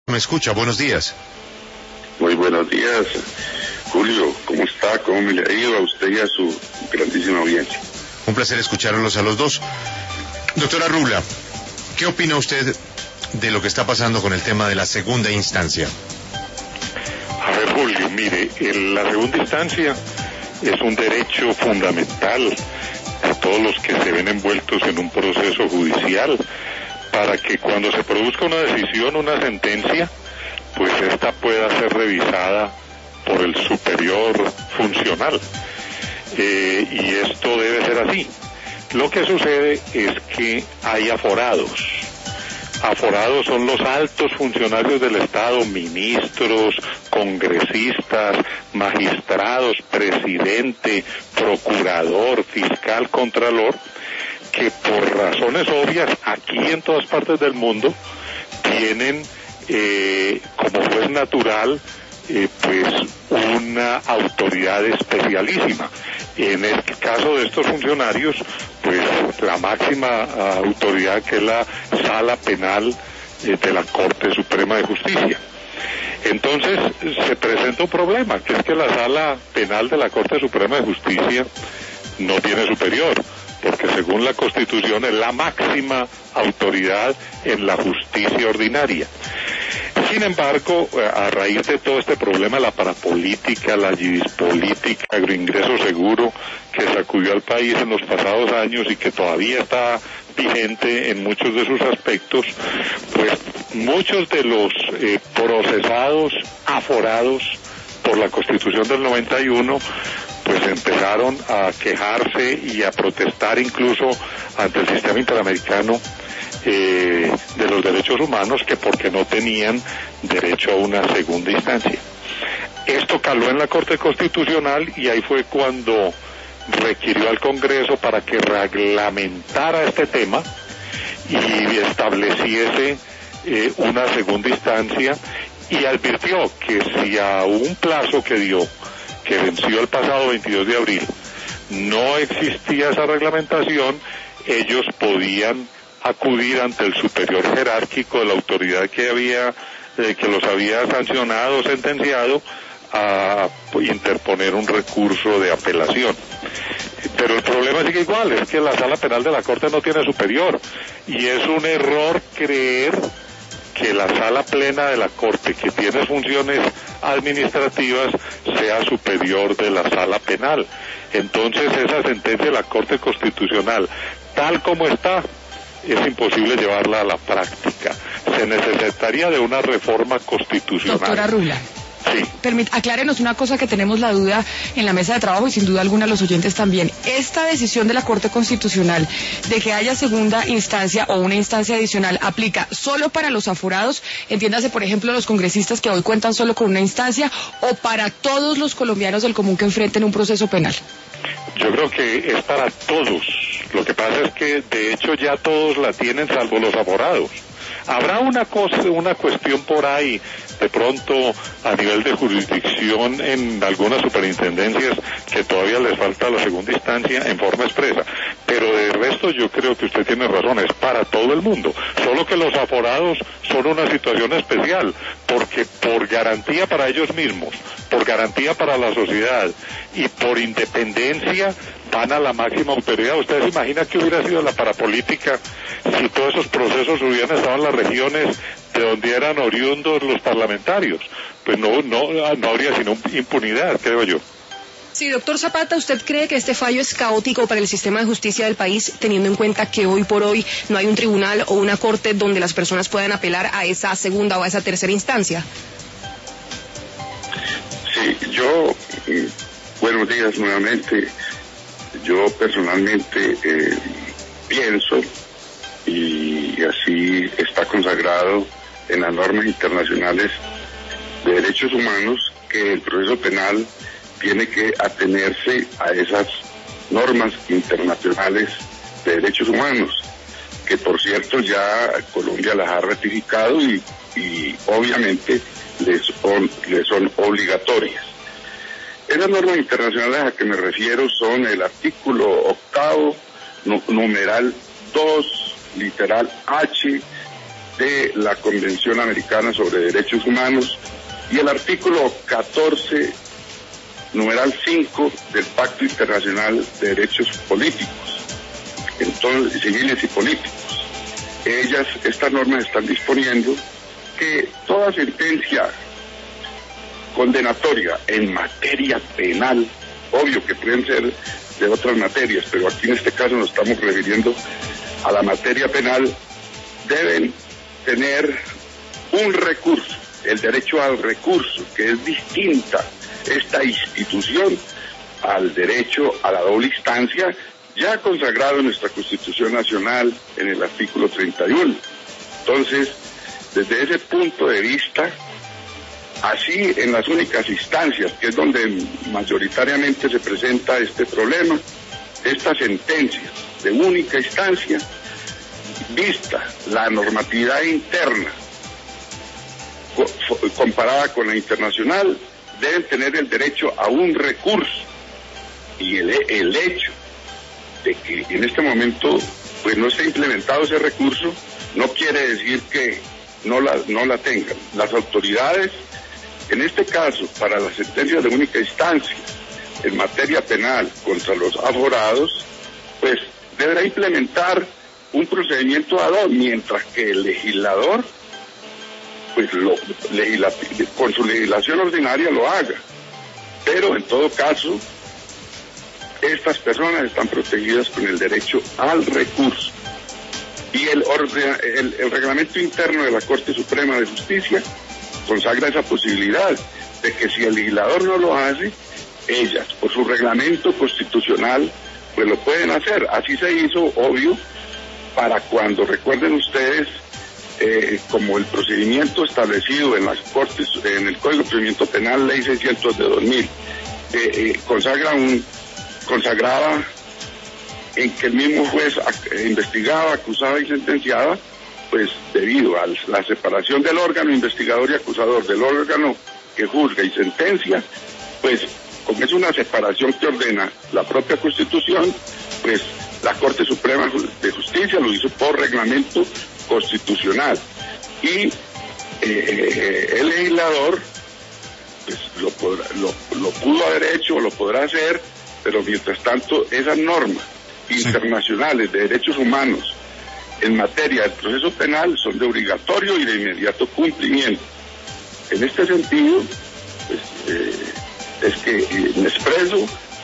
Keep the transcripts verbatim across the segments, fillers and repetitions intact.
Me escucha, buenos días. Muy buenos días, Julio. ¿Cómo está? ¿Cómo me le ha ido a usted y a su grandísima audiencia? Un placer escucharlos a los dos. Doctora Rula, ¿qué opina usted de lo que está pasando con el tema de la segunda instancia? A ver, Julio, mire, el, la segunda instancia es un derecho fundamental a todos los que se ven envueltos en un proceso judicial, para que cuando se produzca una decisión, una sentencia, pues esta pueda ser revisada por el superior funcional. Eh, y esto debe ser así. Lo que sucede es que hay aforados. Aforados son los altos funcionarios del Estado, ministros, congresistas, magistrados, presidente, procurador, fiscal, contralor, que por razones obvias aquí en todas partes del mundo tienen eh, como juez natural eh, pues una autoridad especialísima. En el caso de estos funcionarios, pues la máxima uh, autoridad, que es la Sala Penal eh, de la Corte Suprema de Justicia. Entonces se presenta un problema, que es que la Sala Penal de la Corte Suprema de Justicia no tiene superior, porque según la Constitución es la máxima autoridad en la justicia ordinaria. Sin embargo, a raíz de todo este problema, la parapolítica, la yidispolítica, agroingreso seguro, que sacudió al país en los pasados años y que todavía está vigente en muchos de sus aspectos, pues muchos de los eh, procesados, aforados por la Constitución del noventa y uno, pues empezaron a quejarse y a protestar incluso ante el sistema interamericano eh, de los derechos humanos, que porque no tenían derecho a una segunda instancia. Esto caló en la Corte Constitucional y ahí fue cuando requirió al Congreso para que reglamentara este tema y estableciese eh, una segunda instancia, y advirtió que si a un plazo que dio, que venció el pasado veintidós de abril, no existía esa reglamentación, ellos podían acudir ante el superior jerárquico de la autoridad que había, eh, que los había sancionado o sentenciado, a interponer un recurso de apelación. Pero el problema sigue igual, es que la Sala Penal de la Corte no tiene superior, y es un error creer que la Sala Plena de la Corte, que tiene funciones administrativas, sea superior de la Sala Penal. Entonces esa sentencia de la Corte Constitucional, tal como está, es imposible llevarla a la práctica. Se necesitaría de una reforma constitucional. Doctora Rula. Sí. Permit, aclárenos una cosa que tenemos la duda en la mesa de trabajo y sin duda alguna los oyentes también. Esta decisión de la Corte Constitucional de que haya segunda instancia o una instancia adicional, ¿aplica solo para los aforados? Entiéndase, por ejemplo, los congresistas que hoy cuentan solo con una instancia, o para todos los colombianos del común que enfrenten un proceso penal. Yo creo que es para todos. Lo que pasa es que de hecho ya todos la tienen, salvo los aforados. Habrá una cosa, una cuestión por ahí, de pronto a nivel de jurisdicción en algunas superintendencias, que todavía les falta la segunda instancia en forma expresa, pero de resto yo creo que usted tiene razón, es para todo el mundo, solo que los aforados son una situación especial, porque por garantía para ellos mismos, por garantía para la sociedad y por independencia van a la máxima autoridad. ¿Ustedes se imaginan que hubiera sido la parapolítica si todos esos procesos hubieran estado en las regiones de donde eran oriundos los parlamentarios? Pues no, no, no habría sino impunidad, creo yo. Sí, doctor Zapata, ¿usted cree que este fallo es caótico para el sistema de justicia del país, teniendo en cuenta que hoy por hoy no hay un tribunal o una corte donde las personas puedan apelar a esa segunda o a esa tercera instancia? Sí, yo, buenos días nuevamente. Yo personalmente eh, pienso, y así está consagrado en las normas internacionales de derechos humanos, que el proceso penal tiene que atenerse a esas normas internacionales de derechos humanos, que por cierto ya Colombia las ha ratificado y, y obviamente les son, les son obligatorias. Esas normas internacionales a que me refiero son el artículo octavo, numeral dos, literal H, de la Convención Americana sobre Derechos Humanos y el artículo catorce, numeral cinco del Pacto Internacional de Derechos Políticos, entonces, civiles y políticos. Ellas, estas normas están disponiendo que toda sentencia condenatoria en materia penal, obvio que pueden ser de otras materias, pero aquí en este caso nos estamos refiriendo a la materia penal, deben tener un recurso, el derecho al recurso, que es distinta esta institución al derecho a la doble instancia, ya consagrado en nuestra Constitución Nacional en el artículo treinta y uno. Entonces, desde ese punto de vista, así en las únicas instancias, que es donde mayoritariamente se presenta este problema, esta sentencia de única instancia, vista la normatividad interna co- comparada con la internacional, deben tener el derecho a un recurso. Y el, el hecho de que en este momento pues no esté implementado ese recurso no quiere decir que no la, no la tengan. Las autoridades, en este caso, para las sentencias de única instancia en materia penal contra los aforados, pues deberá implementar un procedimiento ad hoc, mientras que el legislador, pues lo, legisla, con su legislación ordinaria lo haga. Pero en todo caso, estas personas están protegidas con el derecho al recurso. Y el, orden, el, el reglamento interno de la Corte Suprema de Justicia consagra esa posibilidad de que si el legislador no lo hace, ellas, por su reglamento constitucional, pues lo pueden hacer. Así se hizo, obvio, para cuando, recuerden ustedes, eh, como el procedimiento establecido en las Cortes, en el Código de Procedimiento Penal, Ley seiscientos de dos mil, eh, eh, consagra un consagraba en que el mismo juez investigaba, acusaba y sentenciaba, pues debido a la separación del órgano investigador y acusador del órgano que juzga y sentencia, pues como es una separación que ordena la propia Constitución, pues la Corte Suprema de Justicia lo hizo por reglamento constitucional. Y eh, eh, el legislador pues lo, podrá, lo, lo pudo haber hecho o lo podrá hacer, pero mientras tanto esas normas sí. internacionales de derechos humanos en materia del proceso penal son de obligatorio y de inmediato cumplimiento. En este sentido, pues, eh, es que eh, me expreso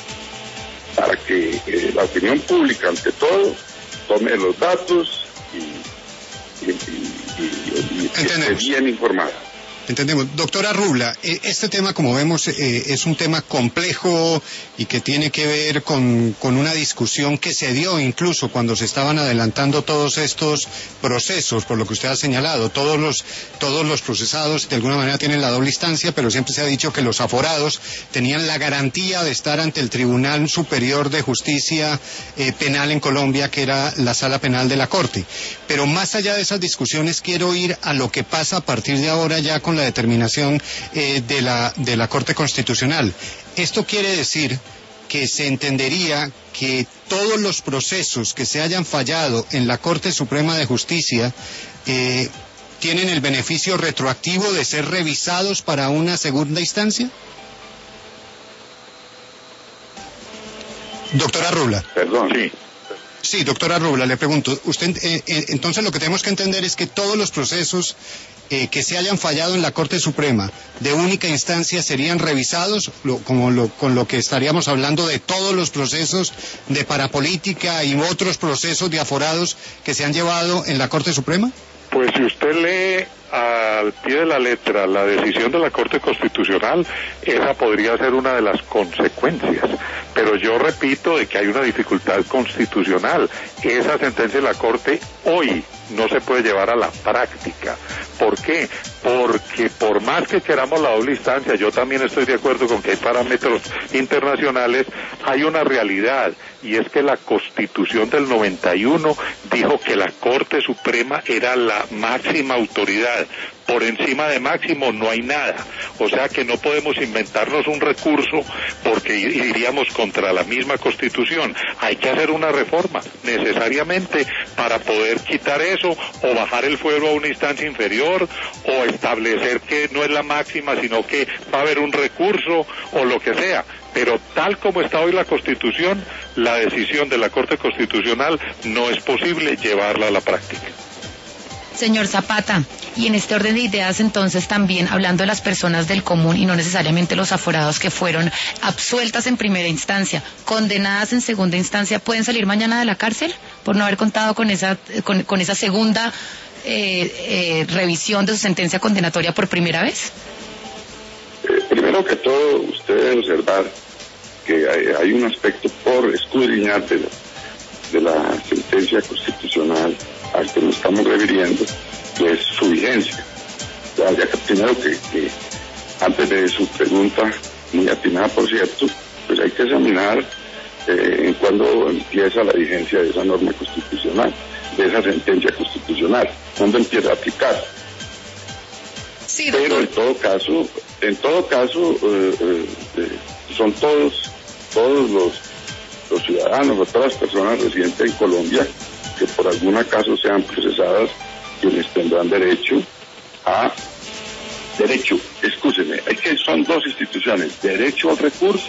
para que eh, la opinión pública, ante todo, tome los datos y, y, y, y, y esté bien informada. Entendemos. Doctora Rubla, este tema, como vemos, eh, es un tema complejo y que tiene que ver con, con una discusión que se dio incluso cuando se estaban adelantando todos estos procesos, por lo que usted ha señalado. Todos los, todos los procesados de alguna manera tienen la doble instancia, pero siempre se ha dicho que los aforados tenían la garantía de estar ante el Tribunal Superior de Justicia eh, Penal en Colombia, que era la Sala Penal de la Corte. Pero más allá de esas discusiones, quiero ir a lo que pasa a partir de ahora ya con la determinación eh, de la de la Corte Constitucional. Esto quiere decir que se entendería que todos los procesos que se hayan fallado en la Corte Suprema de Justicia eh, tienen el beneficio retroactivo de ser revisados para una segunda instancia. Doctora Rubla. Perdón. Sí. Sí, doctora Rubla, le pregunto, usted eh, eh, entonces lo que tenemos que entender es que todos los procesos eh, que se hayan fallado en la Corte Suprema de única instancia serían revisados, lo, como lo, con lo que estaríamos hablando de todos los procesos de parapolítica y otros procesos de aforados que se han llevado en la Corte Suprema. Pues si usted lee al pie de la letra la decisión de la Corte Constitucional, esa podría ser una de las consecuencias. Pero yo repito de que hay una dificultad constitucional. Esa sentencia de la Corte hoy no se puede llevar a la práctica. ¿Por qué? Porque por más que queramos la doble instancia, yo también estoy de acuerdo con que hay parámetros internacionales, hay una realidad, y es que la Constitución del noventa y uno dijo que la Corte Suprema era la máxima autoridad. Por encima de máximo no hay nada. O sea que no podemos inventarnos un recurso porque iríamos contra la misma Constitución. Hay que hacer una reforma necesariamente para poder quitar eso o bajar el fuero a una instancia inferior o establecer que no es la máxima sino que va a haber un recurso o lo que sea. Pero tal como está hoy la Constitución, la decisión de la Corte Constitucional no es posible llevarla a la práctica. Señor Zapata, y en este orden de ideas entonces también hablando de las personas del común y no necesariamente los aforados que fueron absueltas en primera instancia, condenadas en segunda instancia, ¿pueden salir mañana de la cárcel por no haber contado con esa, con, con esa segunda eh, eh, revisión de su sentencia condenatoria por primera vez? Eh, primero que todo, usted debe observar que hay, hay un aspecto por escudriñar de la, de la sentencia constitucional al que nos estamos refiriendo, que es su vigencia. Ya, ya que primero que, que antes de su pregunta, muy atinada por cierto, pues hay que examinar eh, en cuándo empieza la vigencia de esa norma constitucional, de esa sentencia constitucional, cuándo empieza a aplicar. Sí, pero en todo caso, en todo caso, eh, eh, son todos, todos los, los ciudadanos o todas las personas residentes en Colombia que por algún acaso sean procesadas, quienes tendrán derecho a derecho, escúcheme, es que son dos instituciones, derecho al recurso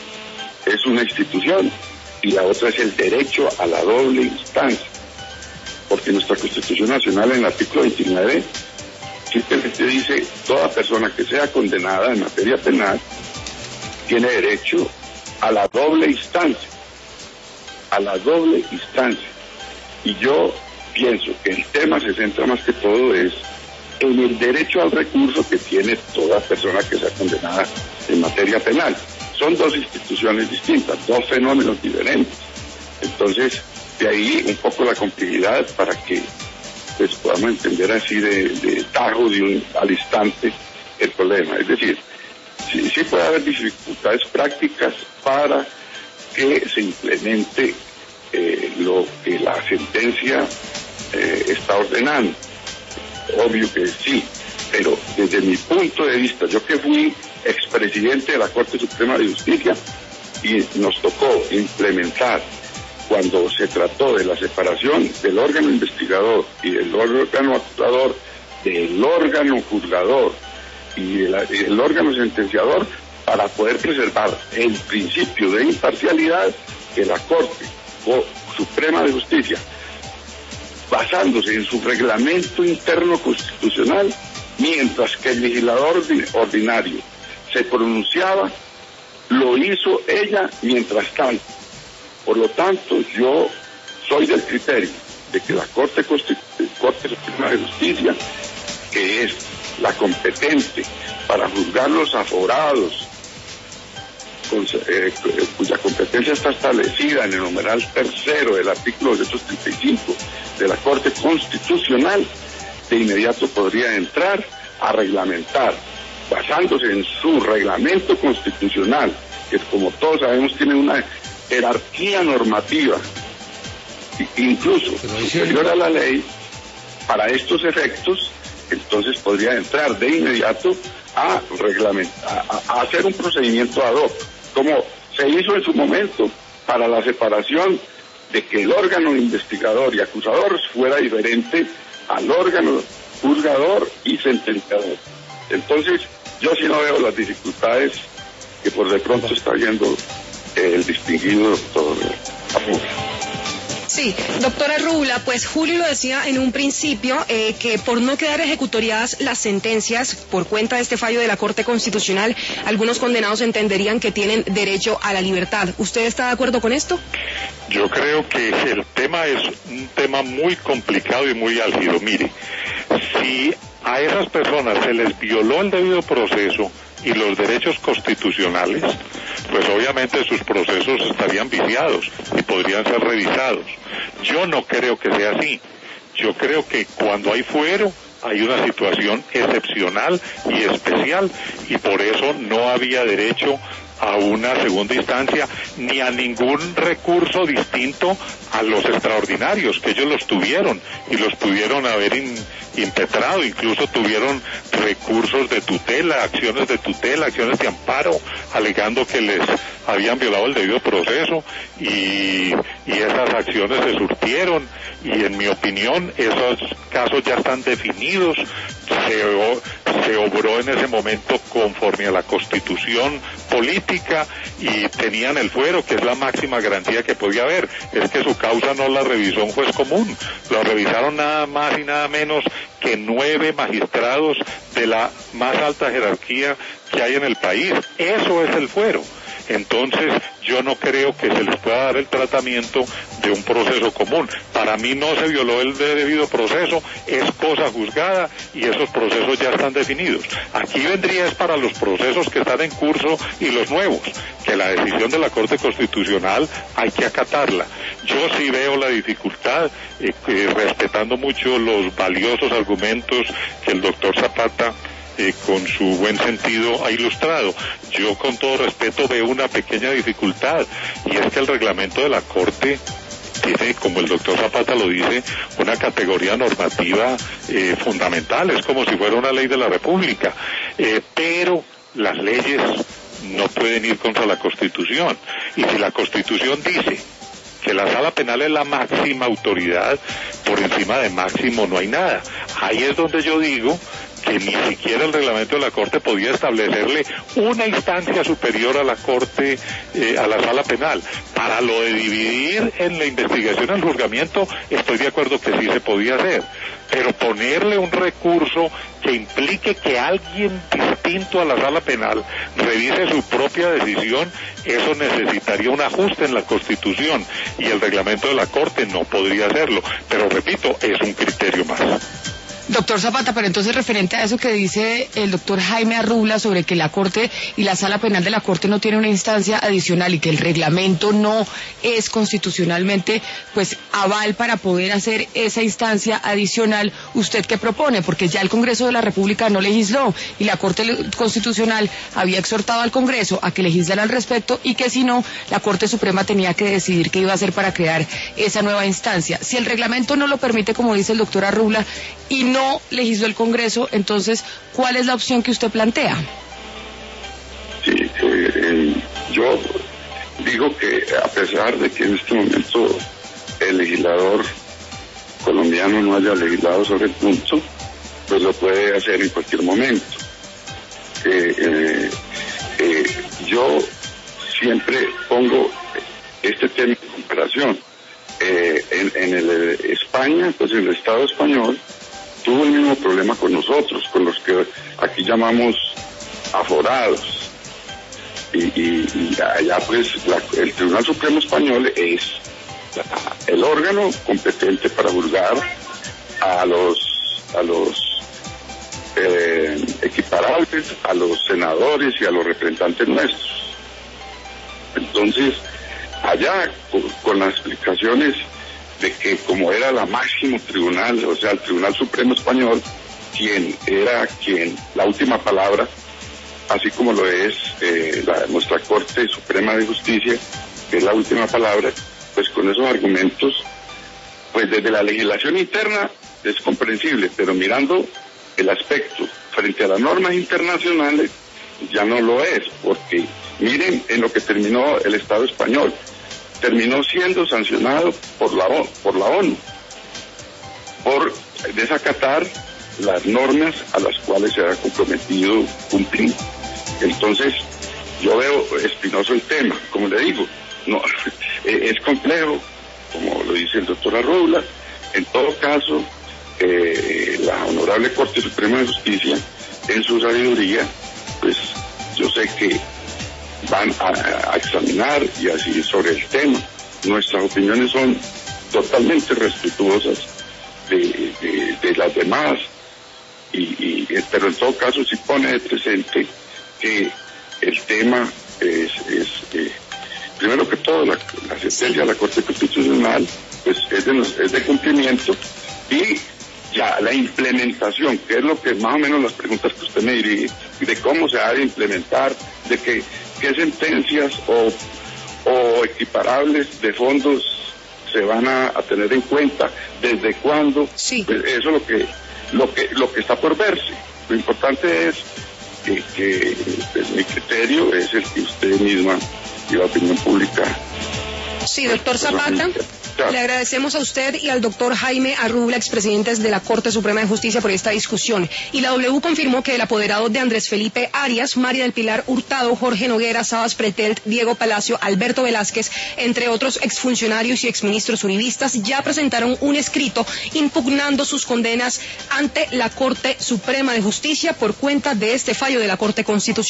es una institución y la otra es el derecho a la doble instancia, porque nuestra Constitución Nacional en el artículo veintinueve simplemente dice toda persona que sea condenada en materia penal tiene derecho a la doble instancia, a la doble instancia. Y yo pienso que el tema se centra más que todo es en el derecho al recurso que tiene toda persona que sea condenada en materia penal. Son dos instituciones distintas, dos fenómenos diferentes. Entonces, de ahí un poco la complejidad para que pues, podamos entender así de, de tajo de un, al instante el problema. Es decir, sí, sí puede haber dificultades prácticas para que se implemente Eh, lo que la sentencia eh, está ordenando. Obvio que sí, pero desde mi punto de vista, yo que fui expresidente de la Corte Suprema de Justicia y nos tocó implementar cuando se trató de la separación del órgano investigador y del órgano acusador, del órgano juzgador y de la, del órgano sentenciador, para poder preservar el principio de imparcialidad que la Corte Suprema de Justicia, basándose en su reglamento interno constitucional, mientras que el legislador ordinario se pronunciaba, lo hizo ella mientras tanto. Por lo tanto, yo soy del criterio de que la Corte, Corte Suprema de Justicia, que es la competente para juzgar los aforados, Con, eh, cuya competencia está establecida en el numeral tercero del artículo doscientos treinta y cinco de la Corte Constitucional, de inmediato podría entrar a reglamentar, basándose en su reglamento constitucional, que como todos sabemos tiene una jerarquía normativa, incluso superior a la ley, para estos efectos, entonces podría entrar de inmediato a reglamentar, a, a hacer un procedimiento ad hoc, como se hizo en su momento para la separación de que el órgano investigador y acusador fuera diferente al órgano juzgador y sentenciador. Entonces, yo sí no veo las dificultades que por de pronto está viendo eh, el distinguido doctor Arrubla. Sí, doctora Arrubla, pues Julio lo decía en un principio, eh, que por no quedar ejecutoriadas las sentencias por cuenta de este fallo de la Corte Constitucional, algunos condenados entenderían que tienen derecho a la libertad. ¿Usted está de acuerdo con esto? Yo creo que el tema es un tema muy complicado y muy álgido. Mire, si a esas personas se les violó el debido proceso y los derechos constitucionales, pues obviamente sus procesos estarían viciados y podrían ser revisados. Yo no creo que sea así. Yo creo que cuando hay fuero hay una situación excepcional y especial y por eso no había derecho a una segunda instancia ni a ningún recurso distinto a los extraordinarios, que ellos los tuvieron y los pudieron haber in, impetrado, incluso tuvieron recursos de tutela, acciones de tutela, acciones de amparo, alegando que les habían violado el debido proceso, y, y esas acciones se surtieron, y en mi opinión esos casos ya están definidos. Se, se obró en ese momento conforme a la Constitución política y tenían el fuero, que es la máxima garantía que podía haber. Es que su causa no la revisó un juez común, lo revisaron nada más y nada menos que nueve magistrados de la más alta jerarquía que hay en el país. Eso es el fuero. Entonces yo no creo que se les pueda dar el tratamiento de un proceso común. Para mí no se violó el debido proceso, es cosa juzgada y esos procesos ya están definidos. Aquí vendría es para los procesos que están en curso y los nuevos, que la decisión de la Corte Constitucional hay que acatarla. Yo sí veo la dificultad, eh, eh, respetando mucho los valiosos argumentos que el doctor Zapata Eh, con su buen sentido ha ilustrado. Yo con todo respeto veo una pequeña dificultad, y es que el reglamento de la Corte tiene, como el doctor Zapata lo dice, una categoría normativa eh, fundamental, es como si fuera una ley de la República, eh, pero las leyes no pueden ir contra la Constitución, y si la Constitución dice que la sala penal es la máxima autoridad, por encima de máximo no hay nada. Ahí es donde yo digo que ni siquiera el reglamento de la Corte podía establecerle una instancia superior a la Corte, eh, a la sala penal. Para lo de dividir en la investigación al juzgamiento, estoy de acuerdo que sí se podía hacer, pero ponerle un recurso que implique que alguien distinto a la sala penal revise su propia decisión, eso necesitaría un ajuste en la Constitución, y el reglamento de la Corte no podría hacerlo. Pero repito, es un criterio más. Doctor Zapata, pero entonces referente a eso que dice el doctor Jaime Arrubla sobre que la Corte y la Sala Penal de la Corte no tiene una instancia adicional y que el reglamento no es constitucionalmente pues aval para poder hacer esa instancia adicional, ¿usted qué propone? Porque ya el Congreso de la República no legisló y la Corte Constitucional había exhortado al Congreso a que legislara al respecto, y que si no, la Corte Suprema tenía que decidir qué iba a hacer para crear esa nueva instancia. Si el reglamento no lo permite, como dice el doctor Arrubla, y no no legisló el Congreso, entonces, ¿cuál es la opción que usted plantea? Sí, eh, eh, yo digo que a pesar de que en este momento el legislador colombiano no haya legislado sobre el punto, pues lo puede hacer en cualquier momento. Eh, eh, eh, yo siempre pongo este tema en comparación. Eh, en, en el España, pues en el Estado español, tuvo el mismo problema con nosotros, con los que aquí llamamos aforados. Y, y, y allá pues la, el Tribunal Supremo Español es la, el órgano competente para juzgar a los a los eh, equiparables, a los senadores y a los representantes nuestros. Entonces, allá con, con las explicaciones de que como era la máximo tribunal, o sea, el Tribunal Supremo Español, quien era quien, la última palabra, así como lo es eh, la, nuestra Corte Suprema de Justicia, que es la última palabra, pues con esos argumentos, pues desde la legislación interna es comprensible, pero mirando el aspecto frente a las normas internacionales, ya no lo es, porque miren en lo que terminó el Estado español. Terminó siendo sancionado por la, por la ONU por desacatar las normas a las cuales se ha comprometido cumplir. Entonces, yo veo espinoso el tema, como le digo, no es complejo, como lo dice el doctor Arrubla. En todo caso, eh, la Honorable Corte Suprema de Justicia, en su sabiduría, pues yo sé que van a, a examinar y así sobre el tema. Nuestras opiniones son totalmente respetuosas de, de, de las demás, y, y, pero en todo caso sí pone de presente que el tema es, es eh, primero que todo la, la sentencia de la Corte Constitucional pues es de, es de cumplimiento, y ya la implementación, que es lo que más o menos las preguntas que usted me dirige, de cómo se ha de implementar, de que qué sentencias o, o equiparables de fondos se van a, a tener en cuenta, desde cuándo. Sí. Pues eso es lo que, lo que, lo que está por verse. Lo importante es que, que pues, mi criterio es el que usted misma y la opinión pública. Sí, doctor Zapata, le agradecemos a usted y al doctor Jaime Arrubla, expresidentes de la Corte Suprema de Justicia, por esta discusión. Y la W confirmó que el apoderado de Andrés Felipe Arias, María del Pilar Hurtado, Jorge Noguera, Sabas Pretelt, Diego Palacio, Alberto Velázquez, entre otros exfuncionarios y exministros uribistas, ya presentaron un escrito impugnando sus condenas ante la Corte Suprema de Justicia por cuenta de este fallo de la Corte Constitucional.